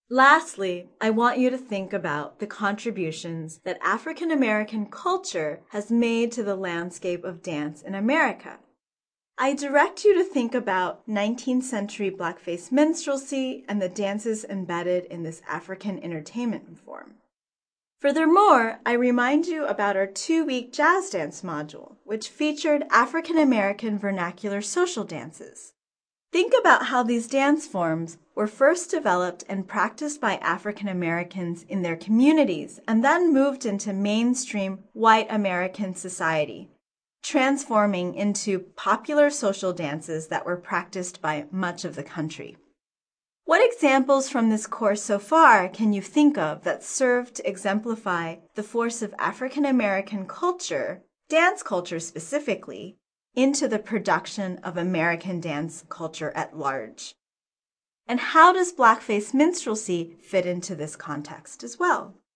Lastly, I want you to think about the contributions that African American culture has made to the landscape of dance in America. I direct you to think about 19th century blackface minstrelsy and the dances embedded in this African entertainment form. Furthermore, I remind you about our 2-week jazz dance module, which featured African American vernacular social dances. Think about how these dance forms were first developed and practiced by African Americans in their communities and then moved into mainstream white American society, transforming into popular social dances that were practiced by much of the country. What examples from this course so far can you think of that serve to exemplify the force of African American culture, dance culture specifically, into the production of American dance culture at large? And how does blackface minstrelsy fit into this context as well?